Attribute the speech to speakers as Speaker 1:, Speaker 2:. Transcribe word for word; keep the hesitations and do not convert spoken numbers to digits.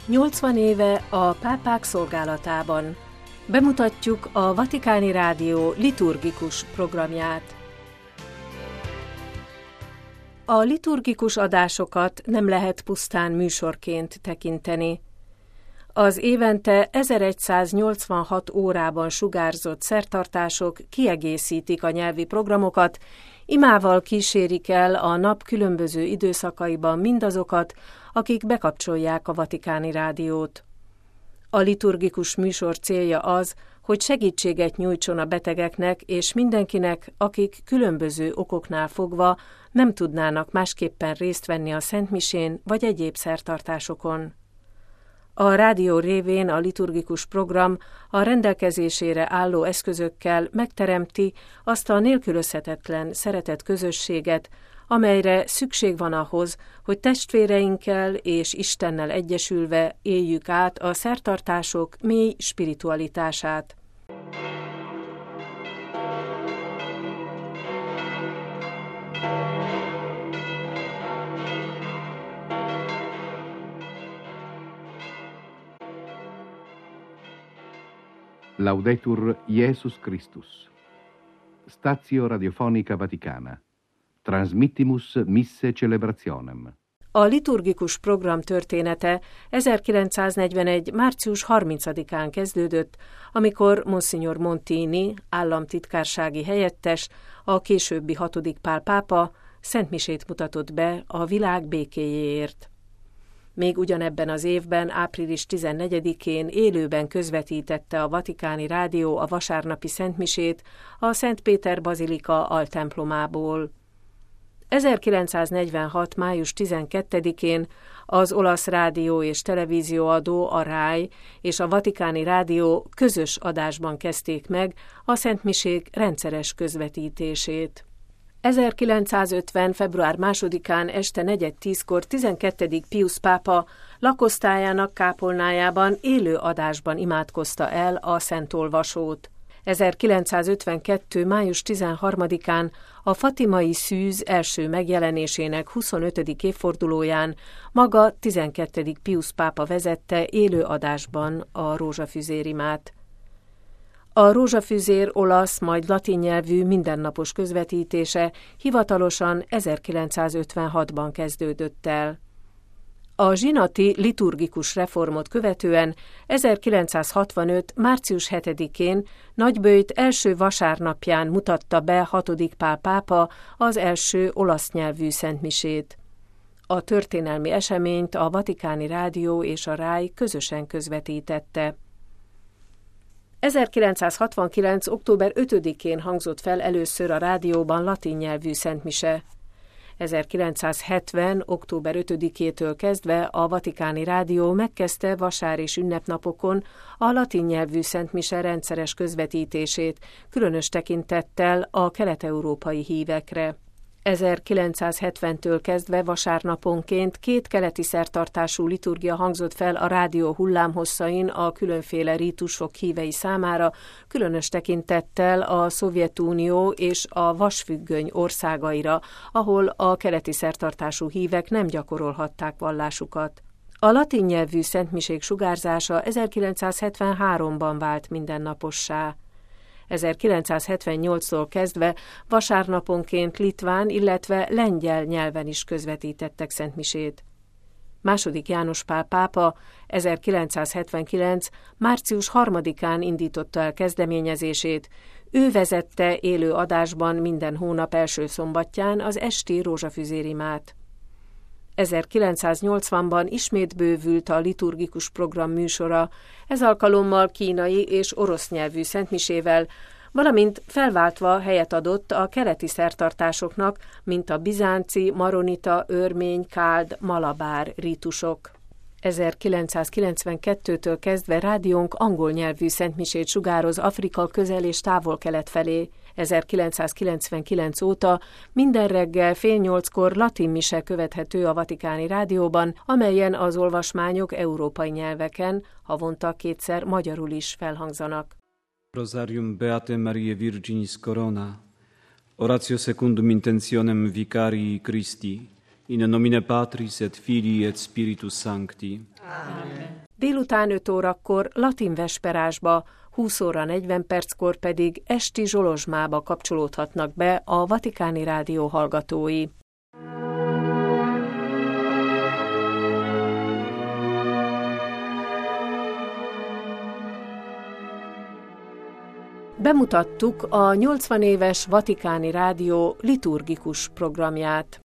Speaker 1: nyolcvan éve a pápák szolgálatában. Bemutatjuk a Vatikáni Rádió liturgikus programját. A liturgikus adásokat nem lehet pusztán műsorként tekinteni. Az évente ezeregyszáznyolcvanhat órában sugárzott szertartások kiegészítik a nyelvi programokat, imával kísérik el a nap különböző időszakaiban mindazokat, akik bekapcsolják a Vatikáni Rádiót. A liturgikus műsor célja az, hogy segítséget nyújtson a betegeknek és mindenkinek, akik különböző okoknál fogva nem tudnának másképpen részt venni a szentmisén vagy egyéb szertartásokon. A rádió révén a liturgikus program a rendelkezésére álló eszközökkel megteremti azt a nélkülözhetetlen szeretett közösséget, amelyre szükség van ahhoz, hogy testvéreinkkel és Istennel egyesülve éljük át a szertartások mély spiritualitását.
Speaker 2: Laudetur Jesus Christus. Statio Radiofonica Vaticana. Transmittimus misse celebrationem.
Speaker 1: A liturgikus program története ezerkilencszáznegyvenegy. március harmincadikán kezdődött, amikor Monsignor Montini, államtitkársági helyettes, a későbbi hatodik Pál pápa szentmisét mutatott be a világ békéjéért. Még ugyanebben az évben, április tizennegyedikén élőben közvetítette a Vatikáni Rádió a vasárnapi szentmisét a Szent Péter bazilika altemplomából. ezerkilencszáznegyvenhat. május tizenkettedikén az olasz rádió és televízióadó, a RAI és a Vatikáni Rádió közös adásban kezdték meg a szentmisék rendszeres közvetítését. ezerkilencszázötven. február másodikán este negyed tízkor tizenkettedik Piusz pápa lakosztályának kápolnájában élő adásban imádkozta el a szentolvasót. ezerkilencszázötvenkettő. május tizenharmadikán a fatimai szűz első megjelenésének huszonötödik évfordulóján maga tizenkettedik Piusz pápa vezette élő adásban a rózsafüzérimát. A rózsafüzér olasz, majd latin nyelvű mindennapos közvetítése hivatalosan ezerkilencszázötvenhatban kezdődött el. A zsinati liturgikus reformot követően ezerkilencszázhatvanöt. március hetedikén Nagyböjt első vasárnapján mutatta be hatodik Pál pápa az első olasz nyelvű szentmisét. A történelmi eseményt a Vatikáni Rádió és a RAI közösen közvetítette. ezerkilencszázhatvankilenc. október ötödikén hangzott fel először a rádióban latin nyelvű szentmise. ezerkilencszázhetven. október ötödikétől kezdve a Vatikáni Rádió megkezdte vasár- és ünnepnapokon a latin nyelvű szentmise rendszeres közvetítését, különös tekintettel a kelet-európai hívekre. ezerkilencszázhetventől kezdve vasárnaponként két keleti szertartású liturgia hangzott fel a rádió hullámhosszain a különféle rítusok hívei számára, különös tekintettel a Szovjetunió és a vasfüggöny országaira, ahol a keleti szertartású hívek nem gyakorolhatták vallásukat. A latin nyelvű szentmisék sugárzása ezerkilencszázhetvenháromban vált mindennapossá. ezerkilencszázhetvennyolctól kezdve vasárnaponként litván, illetve lengyel nyelven is közvetítettek szentmisét. Második János Pál pápa ezerkilencszázhetvenkilenc. március harmadikán indította el kezdeményezését. Ő vezette élő adásban minden hónap első szombatján az esti rózsafüzérimát. ezerkilencszáznyolcvanban ismét bővült a liturgikus program műsora, ez alkalommal kínai és orosz nyelvű szentmisével, valamint felváltva helyet adott a keleti szertartásoknak, mint a bizánci, maronita, örmény, káld, malabár rítusok. ezerkilencszázkilencvenkettőtől kezdve rádiónk angol nyelvű szentmisét sugároz Afrika közel- és távol-kelet felé. ezerkilencszázkilencvenkilenc óta minden reggel fél nyolckor latin mise követhető a Vatikáni Rádióban, amelyen az olvasmányok európai nyelveken, havonta kétszer magyarul is felhangzanak.
Speaker 3: Rosarium Beate Mariae Virginis Corona, oratio secundum intentionem Vicarii Christi, in nomine Patris et Filii et Spiritus Sancti.
Speaker 4: Amen.
Speaker 1: Délután öt órakor latin vesperásba, húsz óra negyven perckor pedig esti zsolozsmába kapcsolódhatnak be a Vatikáni Rádió hallgatói. Bemutattuk a nyolcvan éves Vatikáni Rádió liturgikus programját.